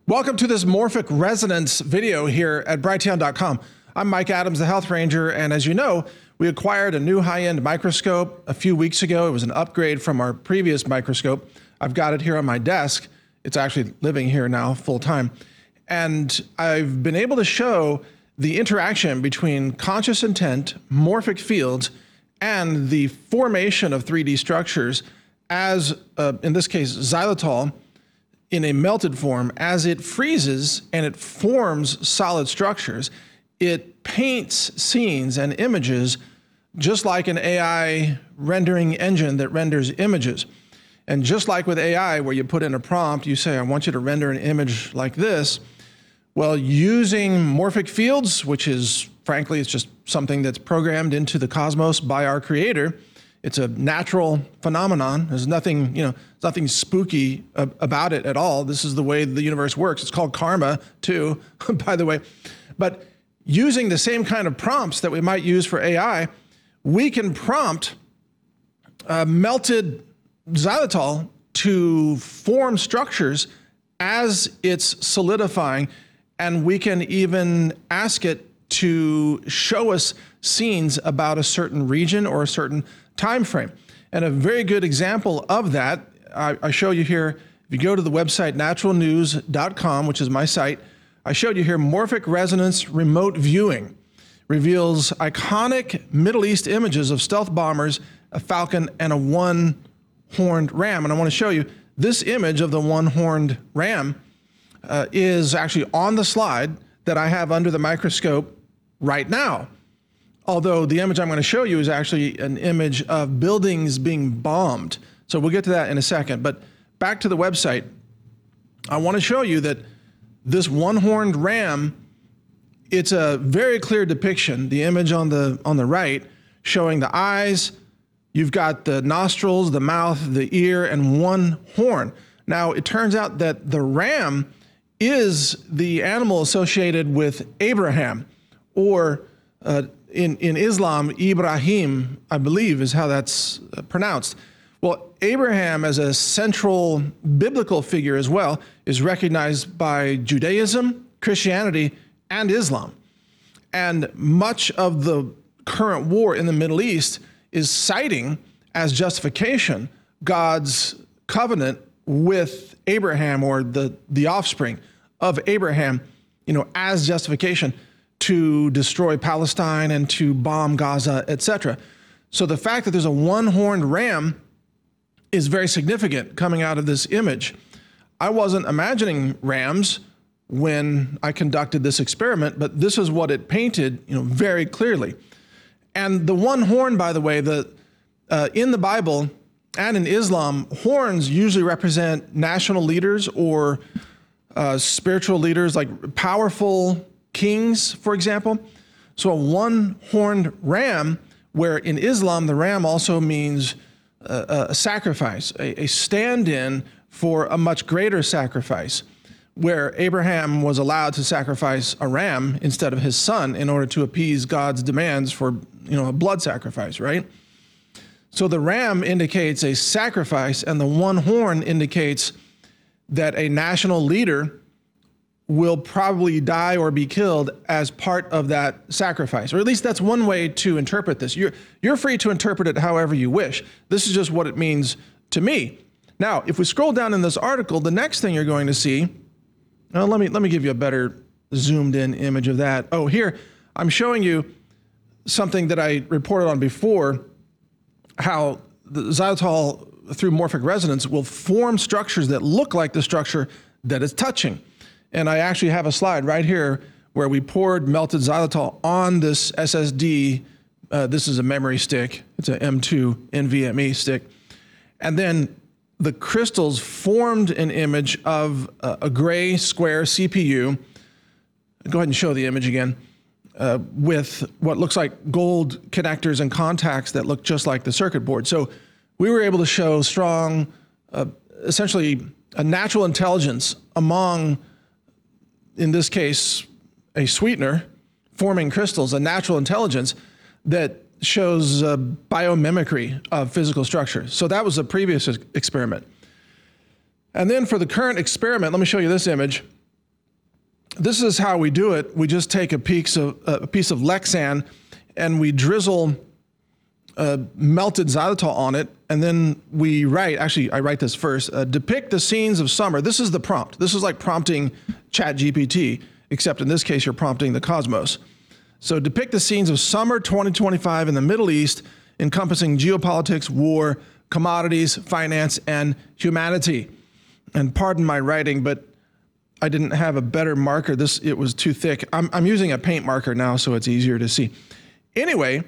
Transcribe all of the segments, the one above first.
Welcome to this Morphic Resonance video here at Brighteon.com. I'm Mike Adams, the Health Ranger, and as you know, we acquired a new high-end microscope a few weeks ago. It was an upgrade from our previous microscope. I've got it here on my desk. It's actually living here now full-time. And I've been able to show the interaction between conscious intent, morphic fields, and the formation of 3D structures as, in this case, xylitol, in a melted form. As it freezes and it forms solid structures, it paints scenes and images just like an AI rendering engine that renders images. And just like with AI, where you put in a prompt, you say, I want you to render an image like this. Well, using morphic fields, which is, frankly, it's just something that's programmed into the cosmos by our creator. It's a natural phenomenon. There's nothing, nothing spooky about it at all. This is the way the universe works. It's called karma, too, by the way. But using the same kind of prompts that we might use for AI, we can prompt melted xylitol to form structures as it's solidifying, and we can even ask it to show us scenes about a certain region or a certain time frame. And a very good example of that, I show you here. If you go to the website naturalnews.com, which is my site, I showed you here Morphic Resonance Remote Viewing reveals iconic Middle East images of stealth bombers, a falcon, and a one-horned ram. And I want to show you this image of the one-horned ram is actually on the slide that I have under the microscope right now. Although the image I'm going to show you is actually an image of buildings being bombed. So we'll get to that in a second. But back to the website, I want to show you that this one-horned ram, it's a very clear depiction. The image on the right showing the eyes, you've got the nostrils, the mouth, the ear, and one horn. Now, it turns out that the ram is the animal associated with Abraham, or in Islam, Ibrahim, I believe is how that's pronounced. Well, Abraham as a central biblical figure as well is recognized by Judaism, Christianity, and Islam. And much of the current war in the Middle East is citing as justification God's covenant with Abraham, or the offspring of Abraham, as justification to destroy Palestine and to bomb Gaza, etc. So the fact that there's a one-horned ram is very significant coming out of this image. I wasn't imagining rams when I conducted this experiment, but this is what it painted, very clearly. And the one horn, by the way, in the Bible and in Islam, horns usually represent national leaders or spiritual leaders, like powerful kings, for example. So a one-horned ram, where in Islam the ram also means a sacrifice, a stand-in for a much greater sacrifice, where Abraham was allowed to sacrifice a ram instead of his son in order to appease God's demands for a blood sacrifice, right? So the ram indicates a sacrifice, and the one horn indicates that a national leader will probably die or be killed as part of that sacrifice. Or at least that's one way to interpret this. You're free to interpret it however you wish. This is just what it means to me. Now, if we scroll down in this article, the next thing you're going to see, let me give you a better zoomed in image of that. Oh, here, I'm showing you something that I reported on before, how the xylitol through morphic resonance will form structures that look like the structure that it's touching. And I actually have a slide right here where we poured melted xylitol on this SSD. This is a memory stick. It's an M2 NVMe stick. And then the crystals formed an image of a gray square CPU. Go ahead and show the image again. With what looks like gold connectors and contacts that look just like the circuit board. So we were able to show strong, essentially a natural intelligence among, in this case, a sweetener forming crystals, a natural intelligence that shows biomimicry of physical structures. So that was a previous experiment. And then for the current experiment, let me show you this image. this is how we do it. We just take a piece of Lexan and we drizzle melted xylitol on it, and then we write, actually I write this first, depict the scenes of summer. This is the prompt. This is like prompting ChatGPT, except in this case you're prompting the cosmos. So depict the scenes of summer 2025 in the Middle East, encompassing geopolitics, war, commodities, finance, and humanity. And pardon my writing, but I didn't have a better marker. It was too thick. I'm using a paint marker now, so it's easier to see. Anyway,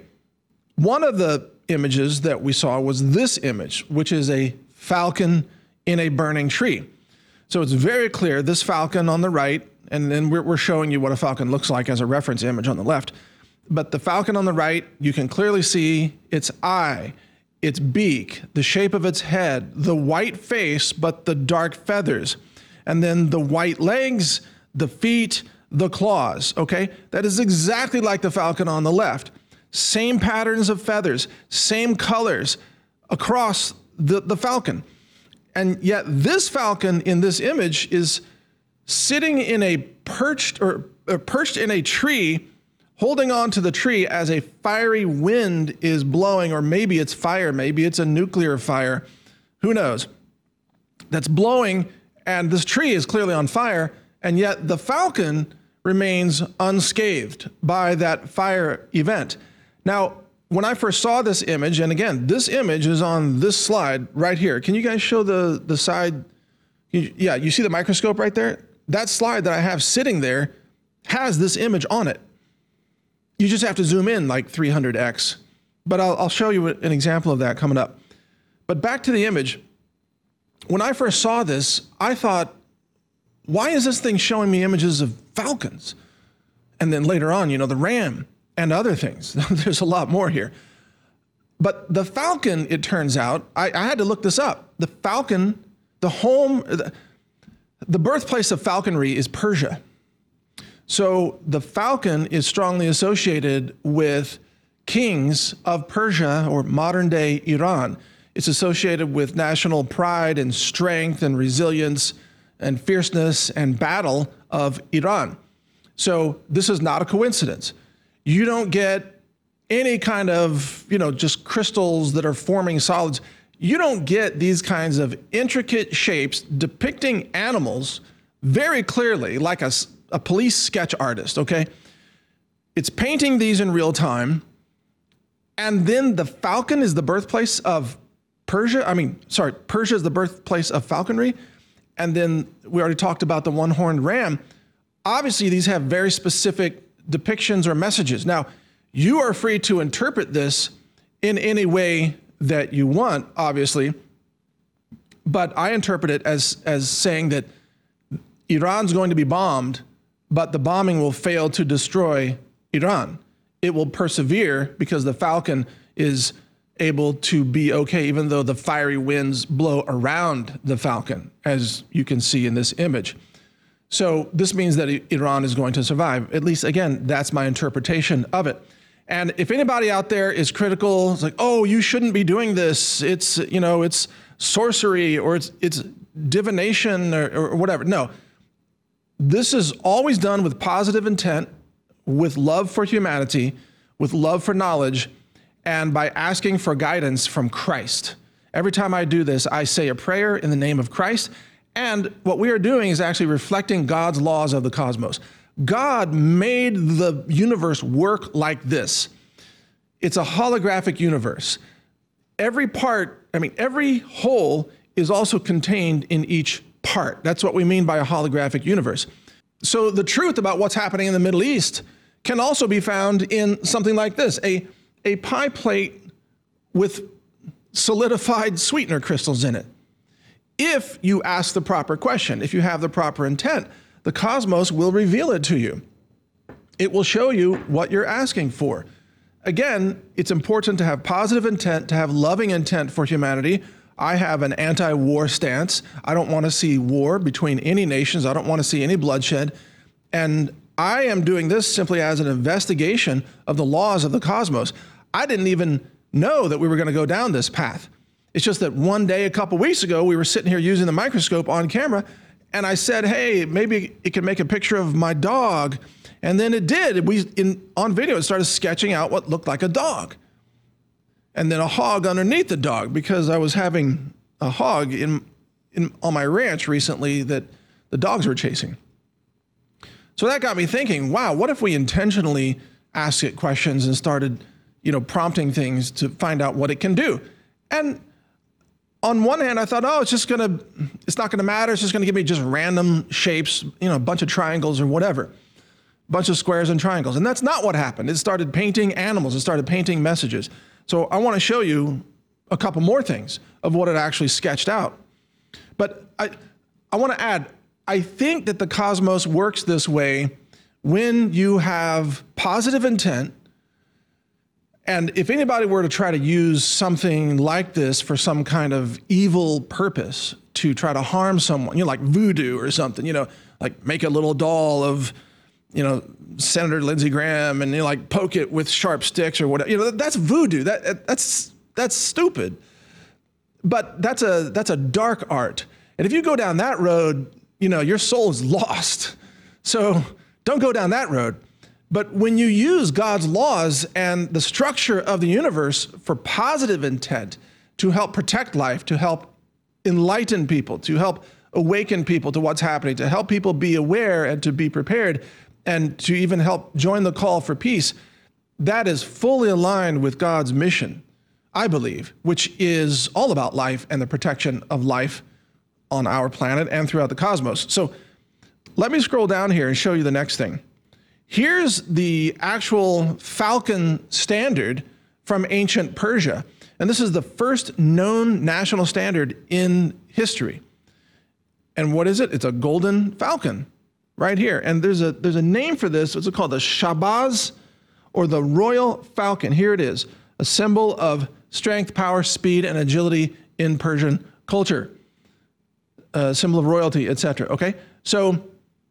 one of the images that we saw was this image, which is a falcon in a burning tree. So it's very clear, this falcon on the right, and then we're showing you what a falcon looks like as a reference image on the left. But the falcon on the right, you can clearly see its eye, its beak, the shape of its head, the white face, but the dark feathers, and then the white legs, the feet, the claws, okay? That is exactly like the falcon on the left. Same patterns of feathers, same colors across the falcon. And yet this falcon in this image is sitting in a perched in a tree, holding on to the tree as a fiery wind is blowing, or maybe it's fire, maybe it's a nuclear fire, who knows? That's blowing, and this tree is clearly on fire, and yet the falcon remains unscathed by that fire event. Now, when I first saw this image, and again, this image is on this slide right here. Can you guys show the side? Yeah, you see the microscope right there? That slide that I have sitting there has this image on it. You just have to zoom in like 300x. But I'll show you an example of that coming up. But back to the image. When I first saw this, I thought, why is this thing showing me images of falcons? And then later on, the ram and other things. There's a lot more here. But the falcon, it turns out, I had to look this up. The falcon, the birthplace of falconry is Persia. So the falcon is strongly associated with kings of Persia, or modern day Iran. It's associated with national pride and strength and resilience and fierceness and battle of Iran. So this is not a coincidence. You don't get any kind of, just crystals that are forming solids. You don't get these kinds of intricate shapes depicting animals very clearly, like a police sketch artist, okay? It's painting these in real time, and then the falcon is the birthplace of Persia. Persia is the birthplace of falconry, and then we already talked about the one-horned ram. Obviously, these have very specific depictions or messages. Now, you are free to interpret this in any way that you want, obviously, but I interpret it as saying that Iran's going to be bombed, but the bombing will fail to destroy Iran. It will persevere because the falcon is able to be okay, even though the fiery winds blow around the falcon, as you can see in this image. So this means that Iran is going to survive. At least, again, that's my interpretation of it. And if anybody out there is critical, it's like, oh, you shouldn't be doing this. It's, it's sorcery, or it's divination, or whatever. No, this is always done with positive intent, with love for humanity, with love for knowledge, and by asking for guidance from Christ. Every time I do this, I say a prayer in the name of Christ. And what we are doing is actually reflecting God's laws of the cosmos. God made the universe work like this. It's a holographic universe. Every whole is also contained in each part. That's what we mean by a holographic universe. So the truth about what's happening in the Middle East can also be found in something like this, a pie plate with solidified sweetener crystals in it. If you ask the proper question, if you have the proper intent, the cosmos will reveal it to you. It will show you what you're asking for. Again, it's important to have positive intent, to have loving intent for humanity. I have an anti-war stance. I don't want to see war between any nations. I don't want to see any bloodshed. And I am doing this simply as an investigation of the laws of the cosmos. I didn't even know that we were going to go down this path. It's just that one day, a couple weeks ago, we were sitting here using the microscope on camera, And I said, hey, maybe it can make a picture of my dog. And then it did. On video, it started sketching out what looked like a dog. And then a hog underneath the dog, because I was having a hog on my ranch recently that the dogs were chasing. So that got me thinking, wow, what if we intentionally asked it questions and started, prompting things to find out what it can do? And on one hand, I thought, it's not gonna matter. It's just gonna give me just random shapes, a bunch of triangles or whatever, a bunch of squares and triangles. And that's not what happened. It started painting animals. It started painting messages. So I want to show you a couple more things of what it actually sketched out. But I want to add, I think that the cosmos works this way when you have positive intent. And if anybody were to try to use something like this for some kind of evil purpose to try to harm someone, like voodoo or something, like make a little doll of, Senator Lindsey Graham and like poke it with sharp sticks or whatever, that's voodoo. That's stupid. But that's a dark art. And if you go down that road, your soul is lost. So don't go down that road. But when you use God's laws and the structure of the universe for positive intent to help protect life, to help enlighten people, to help awaken people to what's happening, to help people be aware and to be prepared, and to even help join the call for peace, that is fully aligned with God's mission, I believe, which is all about life and the protection of life on our planet and throughout the cosmos. So let me scroll down here and show you the next thing. Here's the actual falcon standard from ancient Persia. And this is the first known national standard in history. And what is it? It's a golden falcon right here. And there's a name for this. It's called the Shabaz, or the royal falcon. Here it is, a symbol of strength, power, speed, and agility in Persian culture. A symbol of royalty, etc. Okay? So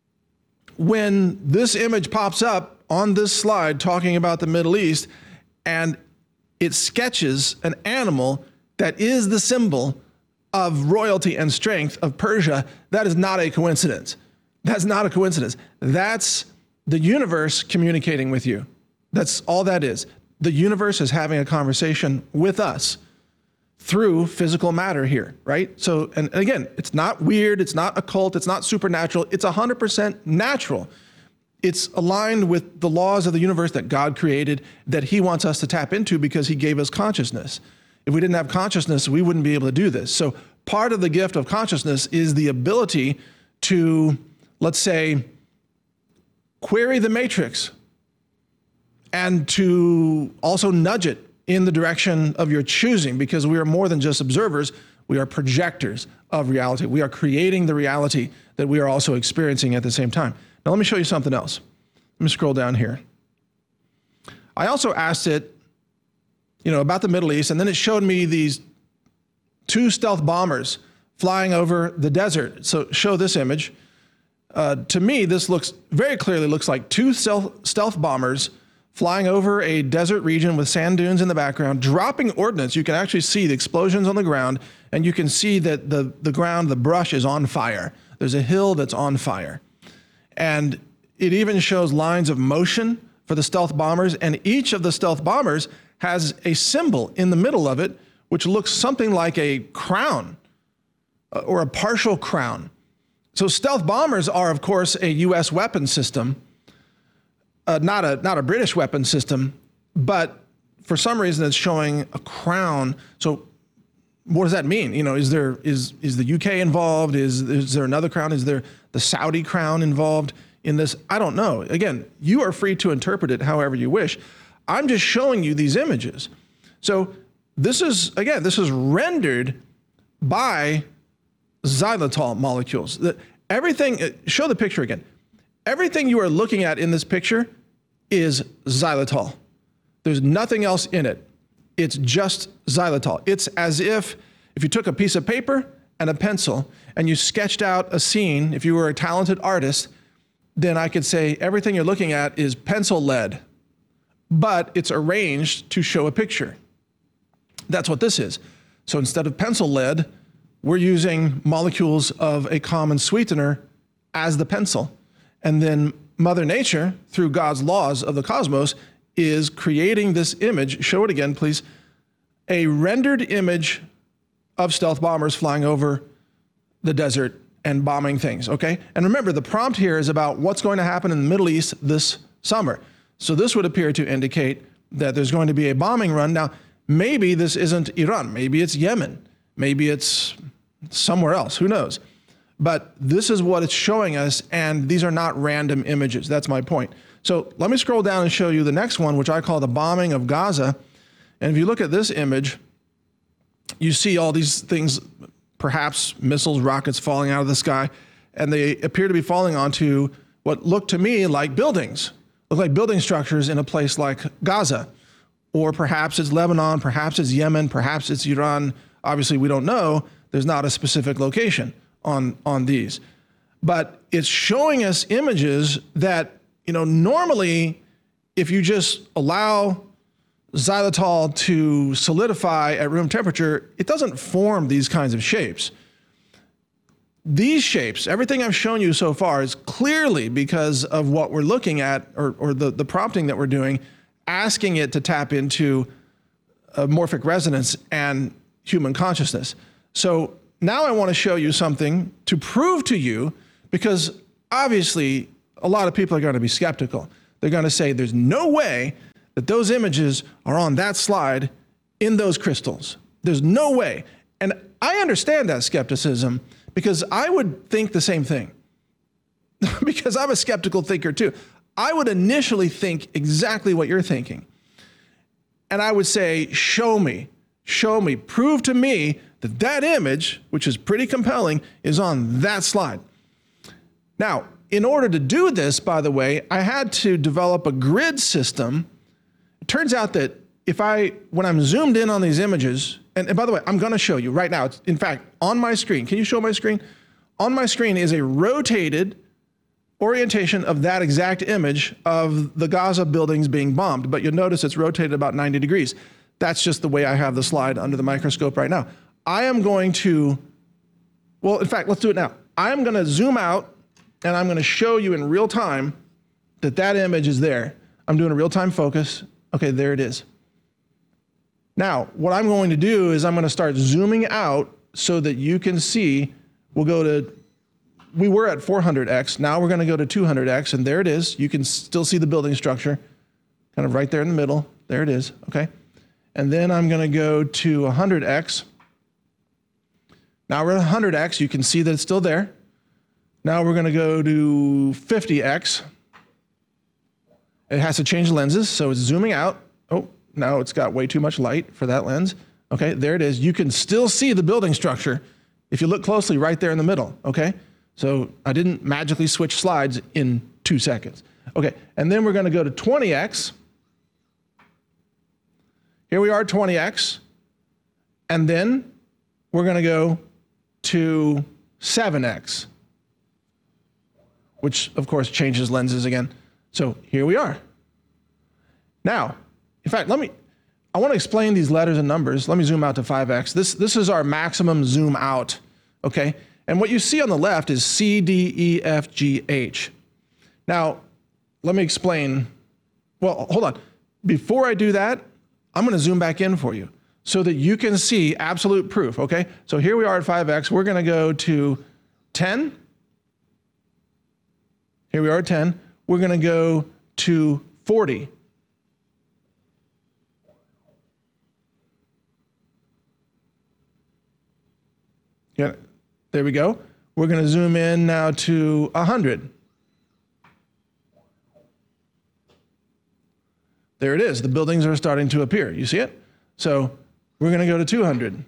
when this image pops up on this slide talking about the Middle East, and it sketches an animal that is the symbol of royalty and strength of Persia, that is not a coincidence. That's not a coincidence. That's the universe communicating with you. That's all that is. The universe is having a conversation with us through physical matter here, right? So, and again, it's not weird, it's not occult, it's not supernatural, it's 100% natural. It's aligned with the laws of the universe that God created, that he wants us to tap into because he gave us consciousness. If we didn't have consciousness, we wouldn't be able to do this. So part of the gift of consciousness is the ability to, let's say, query the matrix and to also nudge it in the direction of your choosing, because we are more than just observers. We are projectors of reality. We are creating the reality that we are also experiencing at the same time. Now, let me show you something else. Let me scroll down here. I also asked it, about the Middle East, and then it showed me these two stealth bombers flying over the desert. So show this image. To me, this very clearly looks like two stealth bombers flying over a desert region with sand dunes in the background, dropping ordnance. You can actually see the explosions on the ground, and you can see that the ground, the brush is on fire. There's a hill that's on fire. And it even shows lines of motion for the stealth bombers, and each of the stealth bombers has a symbol in the middle of it, which looks something like a crown or a partial crown. So stealth bombers are, of course, a U.S. weapon system, not a British weapon system, but for some reason it's showing a crown. So what does that mean? Is the UK involved? Is there another crown? Is there the Saudi crown involved in this? I don't know. Again, you are free to interpret it however you wish. I'm just showing you these images. So this is rendered by xylitol molecules. Everything, show the picture again. Everything you are looking at in this picture is xylitol. There's nothing else in it. It's just xylitol. It's as if you took a piece of paper and a pencil and you sketched out a scene. If you were a talented artist, then I could say everything you're looking at is pencil lead, but it's arranged to show a picture. That's what this is. So instead of pencil lead, we're using molecules of a common sweetener as the pencil. And then Mother Nature, through God's laws of the cosmos, is creating this image. Show it again, please. A rendered image of stealth bombers flying over the desert and bombing things, okay? And remember, the prompt here is about what's going to happen in the Middle East this summer. So this would appear to indicate that there's going to be a bombing run. Now, maybe this isn't Iran. Maybe it's Yemen. Maybe it's somewhere else. Who knows? But this is what it's showing us, and these are not random images. That's my point. So let me scroll down and show you the next one, which I call the bombing of Gaza. And if you look at this image, you see all these things, perhaps missiles, rockets falling out of the sky, and they appear to be falling onto what look to me like buildings, look like building structures in a place like Gaza. Or perhaps it's Lebanon, perhaps it's Yemen, perhaps it's Iran. Obviously, we don't know. There's not a specific location on these. But it's showing us images that, normally if you just allow xylitol to solidify at room temperature, it doesn't form these kinds of shapes. These shapes, everything I've shown you so far, is clearly because of what we're looking at, or the prompting that we're doing, asking it to tap into morphic resonance and human consciousness. So now I want to show you something to prove to you, because obviously a lot of people are going to be skeptical. They're going to say there's no way that those images are on that slide in those crystals. There's no way. And I understand that skepticism, because I would think the same thing. Because I'm a skeptical thinker too. I would initially think exactly what you're thinking. And I would say, show me, prove to me that that image, which is pretty compelling, is on that slide. Now, in order to do this, by the way, I had to develop a grid system. It turns out that when I'm zoomed in on these images, and by the way, I'm going to show you right now. It's, in fact, on my screen. Can you show my screen? On my screen is a rotated orientation of that exact image of the Gaza buildings being bombed, but you'll notice it's rotated about 90 degrees. That's just the way I have the slide under the microscope right now. I am going to, well, in fact, let's do it now. I am going to zoom out, and I'm going to show you in real time that that image is there. I'm doing a real-time focus. Okay, there it is. Now, what I'm going to do is I'm going to start zooming out so that you can see. We were at 400x, now we're going to go to 200x, and there it is. You can still see the building structure, kind of right there in the middle. There it is, okay? And then I'm going to go to 100x. Now we're at 100x. You can see that it's still there. Now we're going to go to 50x. It has to change lenses, so it's zooming out. Oh, now it's got way too much light for that lens. Okay, there it is. You can still see the building structure if you look closely right there in the middle, okay? So I didn't magically switch slides in 2 seconds. Okay, and then we're going to go to 20x. Here we are at 20x. And then we're going to go to 7x, which of course changes lenses again. So here we are. Now, in fact, I want to explain these letters and numbers. Let me zoom out to 5x. This is our maximum zoom out, okay? And what you see on the left is C, D, E, F, G, H. Now, let me explain. Well, hold on. Before I do that, I'm going to zoom back in for you so that you can see absolute proof, okay? So here we are at 5x. We're going to go to 10. Here we are at 10. We're going to go to 40. Yeah. There we go. We're going to zoom in now to 100. There it is. The buildings are starting to appear. You see it? So we're going to go to 200,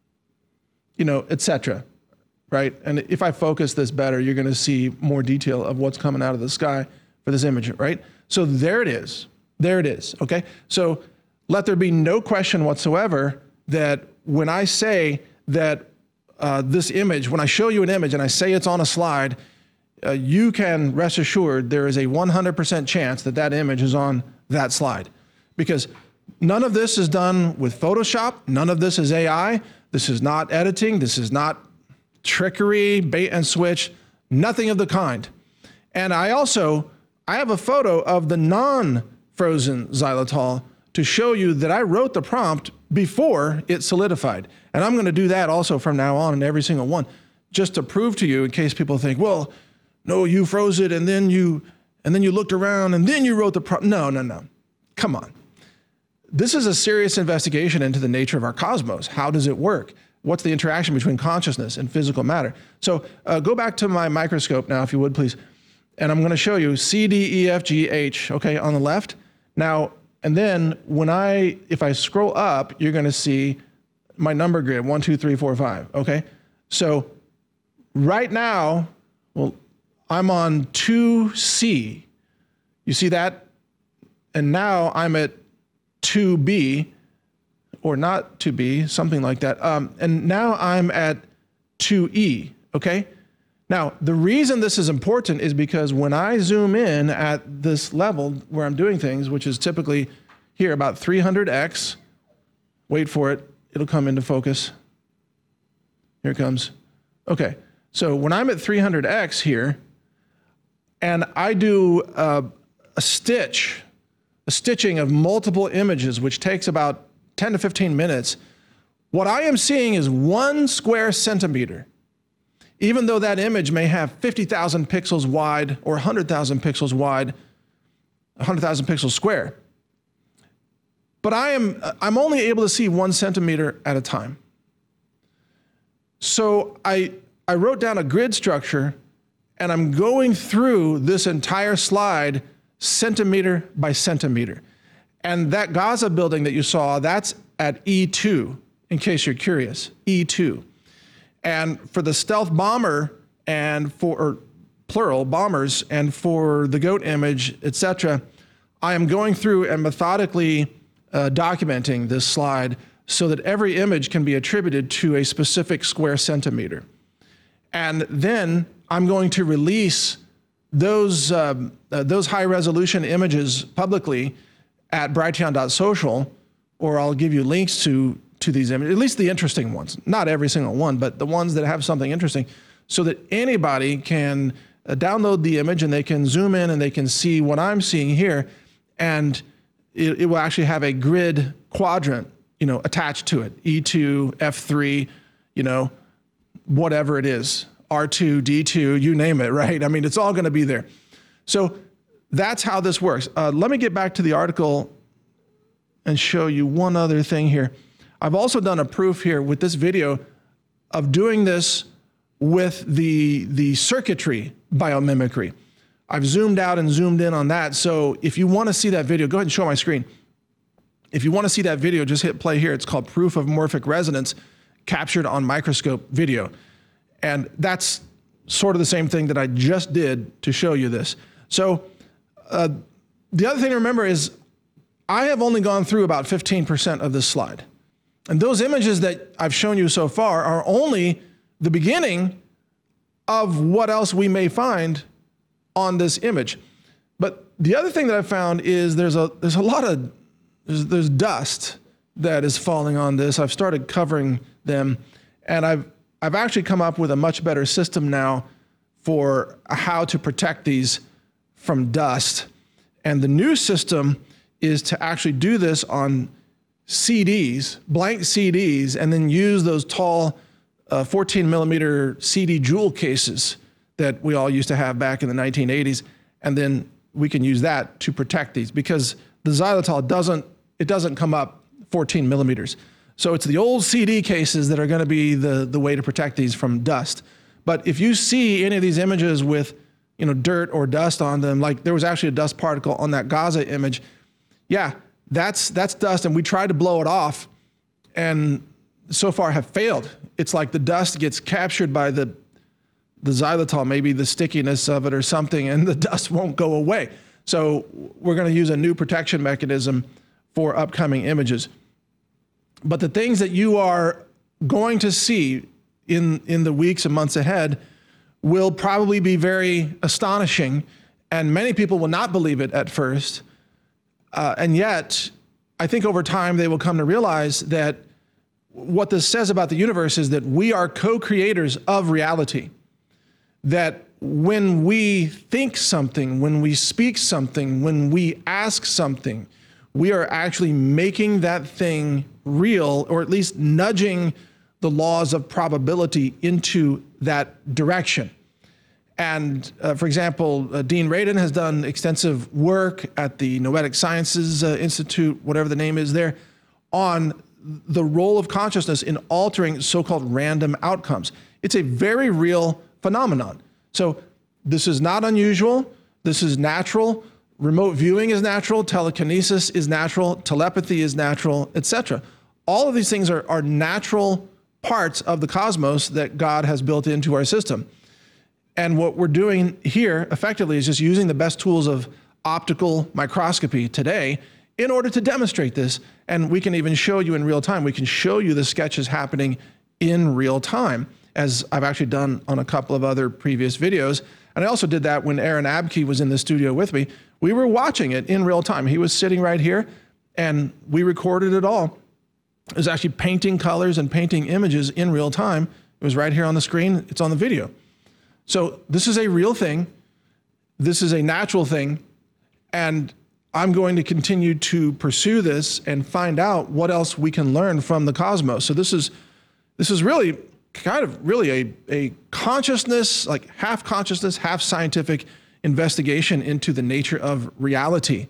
etc. Right? And if I focus this better, you're going to see more detail of what's coming out of the sky for this image, right? So there it is. There it is. Okay? So let there be no question whatsoever that when I say that this image, when I show you an image and I say it's on a slide, you can rest assured there is a 100% chance that that image is on that slide. Because none of this is done with Photoshop. None of this is AI. This is not editing. This is not trickery, bait and switch, nothing of the kind. And I have a photo of the non-frozen xylitol to show you that I wrote the prompt before it solidified. And I'm going to do that also from now on in every single one, just to prove to you in case people think, well, no, you froze it and then you looked around and then you wrote the prompt. No. Come on. This is a serious investigation into the nature of our cosmos. How does it work? What's the interaction between consciousness and physical matter? So go back to my microscope now, if you would, please. And I'm going to show you C, D, E, F, G, H, okay, on the left. Now, and then if I scroll up, you're going to see my number grid, 1, 2, 3, 4, 5, okay? So right now, well, I'm on 2C. You see that? And now I'm at 2B, or not 2B, something like that. And now I'm at 2E, okay? Now, the reason this is important is because when I zoom in at this level where I'm doing things, which is typically here about 300x, wait for it, it'll come into focus. Here it comes. Okay, so when I'm at 300x here, and I do a stitching of multiple images, which takes about 10 to 15 minutes, what I am seeing is 1 square centimeter. Even though that image may have 50,000 pixels wide or 100,000 pixels wide, 100,000 pixels square. But I'm only able to see 1 centimeter at a time. So I wrote down a grid structure, and I'm going through this entire slide centimeter by centimeter. And that Gaza building that you saw, that's at E2, in case you're curious, E2. And for the stealth bomber or plural bombers, and for the goat image, etc., I am going through and methodically documenting this slide so that every image can be attributed to a specific square centimeter. And then I'm going to release those high resolution images publicly at brighteon.social, or I'll give you links to these images, at least the interesting ones, not every single one, but the ones that have something interesting, so that anybody can download the image and they can zoom in and they can see what I'm seeing here, and it will actually have a grid quadrant, attached to it, E2, F3, whatever it is, R2, D2, you name it, right? I mean, it's all going to be there. So that's how this works. Let me get back to the article and show you one other thing here. I've also done a proof here with this video of doing this with the circuitry biomimicry. I've zoomed out and zoomed in on that. So if you want to see that video, go ahead and show my screen. If you want to see that video, just hit play here. It's called Proof of Morphic Resonance, captured on microscope video. And that's sort of the same thing that I just did to show you this. So the other thing to remember is I have only gone through about 15% of this slide. And those images that I've shown you so far are only the beginning of what else we may find on this image. But the other thing that I found is there's dust that is falling on this. I've started covering them, and I've actually come up with a much better system now for how to protect these from dust. And the new system is to actually do this on CDs, blank CDs, and then use those tall 14 millimeter CD jewel cases that we all used to have back in the 1980s. And then we can use that to protect these, because the xylitol doesn't come up 14 millimeters. So it's the old CD cases that are going to be the way to protect these from dust. But if you see any of these images with dirt or dust on them, like there was actually a dust particle on that Gaza image, yeah, that's dust, and we tried to blow it off and so far have failed. It's like the dust gets captured by the xylitol, maybe the stickiness of it or something, and the dust won't go away. So we're going to use a new protection mechanism for upcoming images. But the things that you are going to see in the weeks and months ahead will probably be very astonishing, and many people will not believe it at first. And yet, I think over time they will come to realize that what this says about the universe is that we are co-creators of reality. That when we think something, when we speak something, when we ask something, we are actually making that thing real, or at least nudging the laws of probability into that direction. And for example, Dean Radin has done extensive work at the Noetic Sciences Institute, whatever the name is there, on the role of consciousness in altering so-called random outcomes. It's a very real phenomenon. So this is not unusual. This is natural. Remote viewing is natural. Telekinesis is natural. Telepathy is natural, etc. All of these things are natural parts of the cosmos that God has built into our system. And what we're doing here effectively is just using the best tools of optical microscopy today in order to demonstrate this. And we can even show you in real time. We can show you the sketches happening in real time, as I've actually done on a couple of other previous videos. And I also did that when Aaron Abke was in the studio with me. We were watching it in real time. He was sitting right here, and we recorded it all. It was actually painting colors and painting images in real time. It was right here on the screen. It's on the video. So this is a real thing. This is a natural thing. And I'm going to continue to pursue this and find out what else we can learn from the cosmos. So this is really kind of really a consciousness, like half consciousness, half scientific investigation into the nature of reality.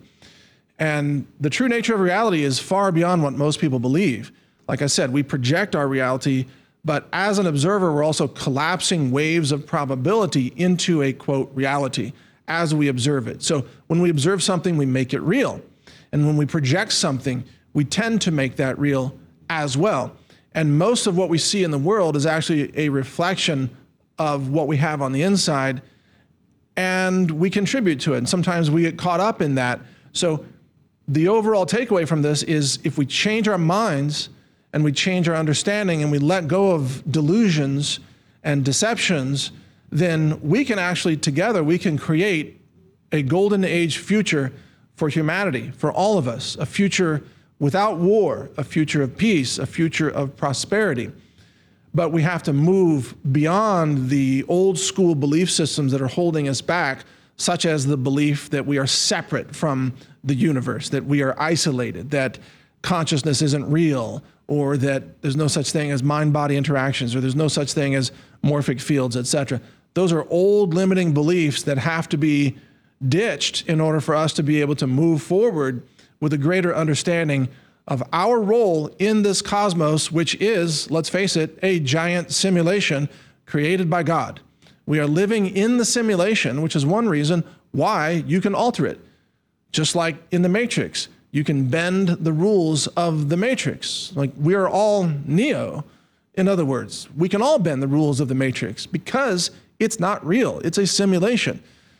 And the true nature of reality is far beyond what most people believe. Like I said, we project our reality, but as an observer, we're also collapsing waves of probability into a, quote, reality as we observe it. So when we observe something, we make it real. And when we project something, we tend to make that real as well. And most of what we see in the world is actually a reflection of what we have on the inside, and we contribute to it. And sometimes we get caught up in that. So the overall takeaway from this is if we change our minds and we change our understanding and we let go of delusions and deceptions, then we can actually together, we can create a golden age future for humanity, for all of us, a future without war, a future of peace, a future of prosperity. But we have to move beyond the old school belief systems that are holding us back, such as the belief that we are separate from the universe, that we are isolated, that consciousness isn't real, or that there's no such thing as mind-body interactions, or there's no such thing as morphic fields, etc. Those are old limiting beliefs that have to be ditched in order for us to be able to move forward with a greater understanding of our role in this cosmos, which is, let's face it, a giant simulation created by God. We are living in the simulation, which is one reason why you can alter it. Just like in the Matrix, you can bend the rules of the Matrix. Like, we are all Neo. In other words, we can all bend the rules of the Matrix because it's not real. It's a simulation.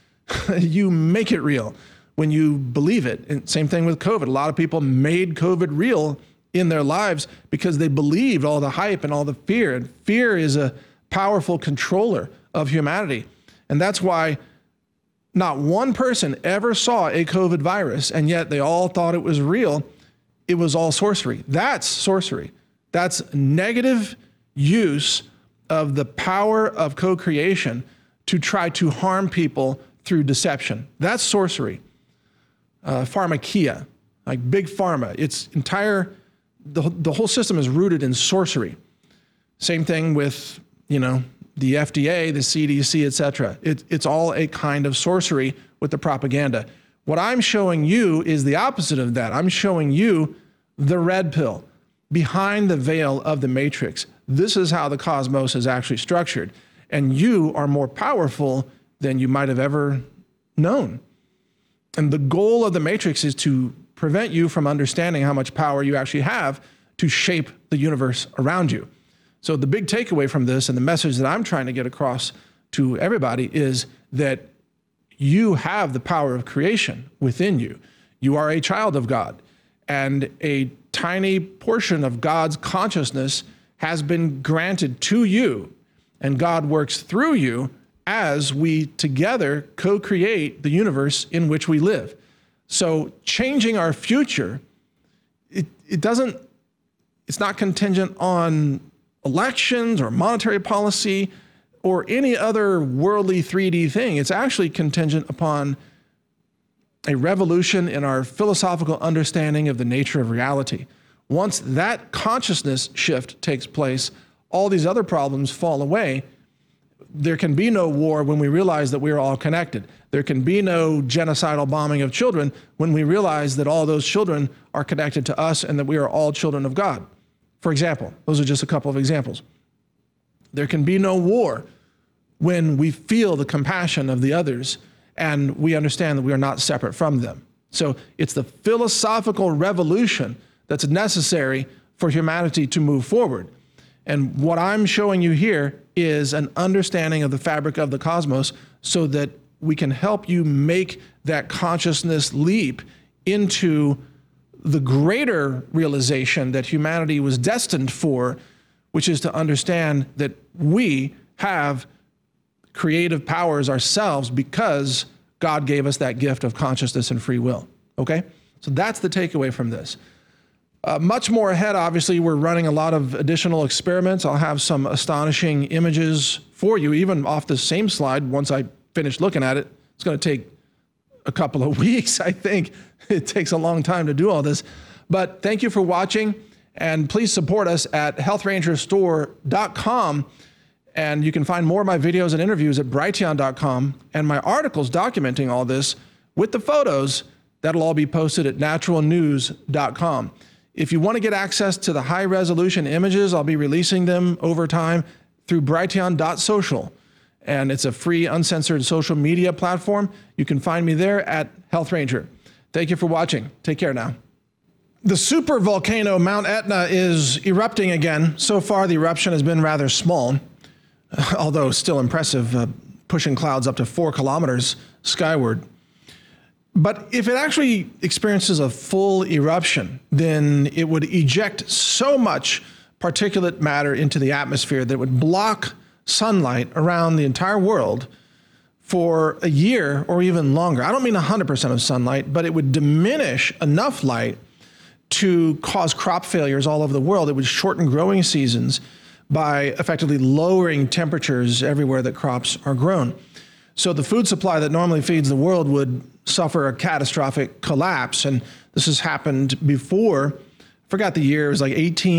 You make it real when you believe it. And same thing with COVID. A lot of people made COVID real in their lives because they believed all the hype and all the fear. And fear is a powerful controller of humanity. And that's why not one person ever saw a COVID virus, and yet they all thought it was real. It was all sorcery. That's sorcery. That's negative use of the power of co-creation to try to harm people through deception. That's sorcery. Pharmakia, like big pharma, its entire, the whole system is rooted in sorcery. Same thing with, the FDA, the CDC, etc. It's all a kind of sorcery with the propaganda. What I'm showing you is the opposite of that. I'm showing you the red pill behind the veil of the Matrix. This is how the cosmos is actually structured. And you are more powerful than you might have ever known. And the goal of the Matrix is to prevent you from understanding how much power you actually have to shape the universe around you. So the big takeaway from this, and the message that I'm trying to get across to everybody, is that you have the power of creation within you. You are a child of God, and a tiny portion of God's consciousness has been granted to you, and God works through you as we together co-create the universe in which we live. So changing our future, it's It's not contingent on elections or monetary policy or any other worldly 3D thing. It's actually contingent upon a revolution in our philosophical understanding of the nature of reality. Once that consciousness shift takes place, all these other problems fall away. There can be no war when we realize that we are all connected. There can be no genocidal bombing of children when we realize that all those children are connected to us and that we are all children of God. For example, those are just a couple of examples. There can be no war when we feel the compassion of the others and we understand that we are not separate from them. So it's the philosophical revolution that's necessary for humanity to move forward. And what I'm showing you here is an understanding of the fabric of the cosmos so that we can help you make that consciousness leap into the greater realization that humanity was destined for, which is to understand that we have creative powers ourselves because God gave us that gift of consciousness and free will. Okay? So that's the takeaway from this. Much more ahead, obviously, we're running a lot of additional experiments. I'll have some astonishing images for you, even off the same slide once I finish looking at it. It's going to take a couple of weeks, I think. It takes a long time to do all this. But thank you for watching, and please support us at healthrangerstore.com. And you can find more of my videos and interviews at brighteon.com, and my articles documenting all this with the photos, that'll all be posted at naturalnews.com. If you want to get access to the high-resolution images, I'll be releasing them over time through brighteon.social. And it's a free, uncensored social media platform. You can find me there at Health Ranger. Thank you for watching. Take care now. The super volcano Mount Etna is erupting again. So far, the eruption has been rather small, although still impressive, pushing clouds up to 4 kilometers skyward. But if it actually experiences a full eruption, then it would eject so much particulate matter into the atmosphere that it would block sunlight around the entire world for a year or even longer. I don't mean 100% of sunlight, but it would diminish enough light to cause crop failures all over the world. It would shorten growing seasons by effectively lowering temperatures everywhere that crops are grown. So the food supply that normally feeds the world would suffer a catastrophic collapse. And this has happened before. I forgot the year. It was like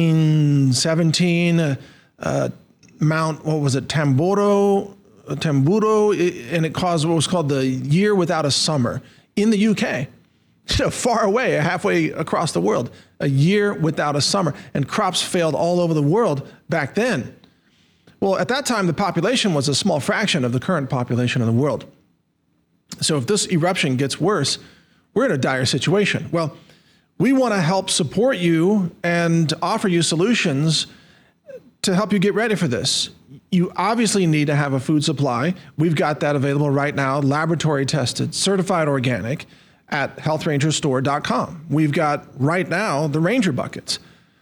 1817. Mount, what was it, Tamburo, and it caused what was called the year without a summer in the UK. Far away, halfway across the world, a year without a summer. And crops failed all over the world back then. Well, at that time, the population was a small fraction of the current population of the world. So if this eruption gets worse, we're in a dire situation. Well, we want to help support you and offer you solutions to help you get ready for this. You obviously need to have a food supply. We've got that available right now, laboratory tested, certified organic at healthrangerstore.com. We've got right now the Ranger buckets,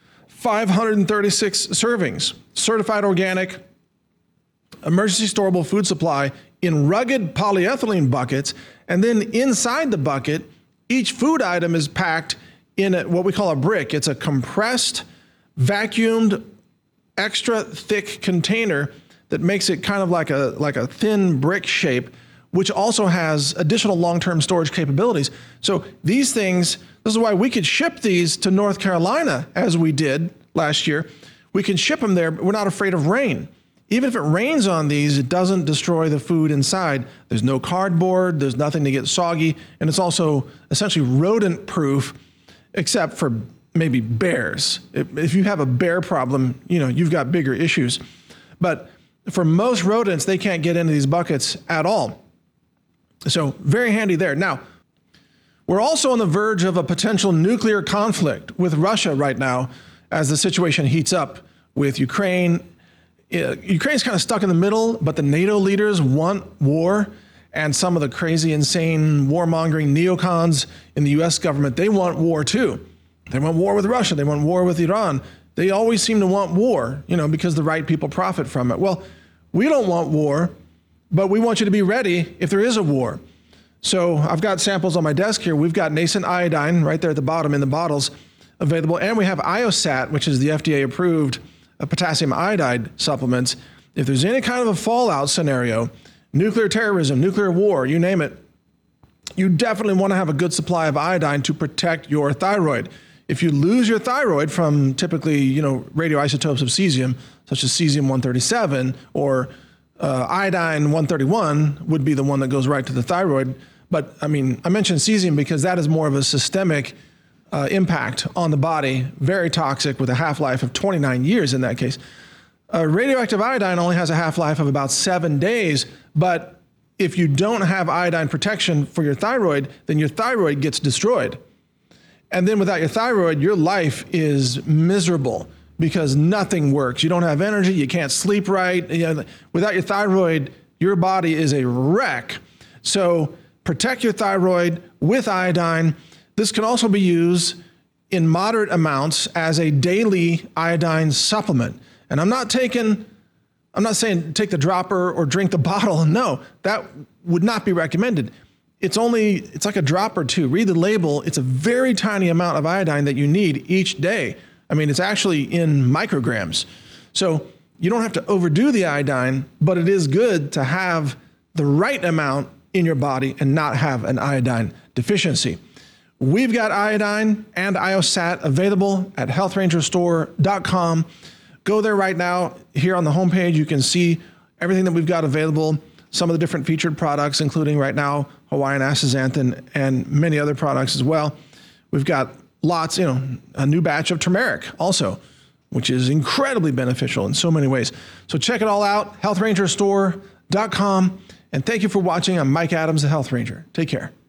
536 servings, certified organic, emergency storable food supply in rugged polyethylene buckets. And then inside the bucket, each food item is packed in what we call a brick. It's a compressed, vacuumed, extra thick container that makes it kind of like a thin brick shape, which also has additional long-term storage capabilities. So these things, this is why we could ship these to North Carolina as we did last year. We can ship them there, but we're not afraid of rain. Even if it rains on these, it doesn't destroy the food inside. There's no cardboard, there's nothing to get soggy, and it's also essentially rodent-proof, except for maybe bears. If you have a bear problem, you've got bigger issues. But for most rodents, they can't get into these buckets at all. So very handy there. Now, we're also on the verge of a potential nuclear conflict with Russia right now as the situation heats up with Ukraine. Ukraine's kind of stuck in the middle, but the NATO leaders want war, and some of the crazy, insane, warmongering neocons in the U.S. government, they want war too. They want war with Russia. They want war with Iran. They always seem to want war, because the right people profit from it. Well, we don't want war, but we want you to be ready if there is a war. So I've got samples on my desk here. We've got nascent iodine right there at the bottom in the bottles. available. And we have IOSAT, which is the FDA-approved potassium iodide supplements. If there's any kind of a fallout scenario, nuclear terrorism, nuclear war, you name it, you definitely want to have a good supply of iodine to protect your thyroid. If you lose your thyroid from typically, radioisotopes of cesium, such as cesium-137 or iodine-131 would be the one that goes right to the thyroid. But I mentioned cesium because that is more of a systemic impact on the body, very toxic with a half-life of 29 years in that case. Radioactive iodine only has a half-life of about 7 days, but if you don't have iodine protection for your thyroid, then your thyroid gets destroyed. And then without your thyroid, your life is miserable because nothing works. You don't have energy, you can't sleep right. Without your thyroid, your body is a wreck. So protect your thyroid with iodine. This can also be used in moderate amounts as a daily iodine supplement. And I'm not saying take the dropper or drink the bottle. No, that would not be recommended. It's like a drop or two. Read the label. It's a very tiny amount of iodine that you need each day. It's actually in micrograms. So you don't have to overdo the iodine, but it is good to have the right amount in your body and not have an iodine deficiency. We've got iodine and IOSAT available at healthrangerstore.com. Go there right now. Here on the homepage, you can see everything that we've got available, some of the different featured products, including right now Hawaiian astaxanthin and many other products as well. We've got lots, a new batch of turmeric also, which is incredibly beneficial in so many ways. So check it all out, healthrangerstore.com. And thank you for watching. I'm Mike Adams, the Health Ranger. Take care.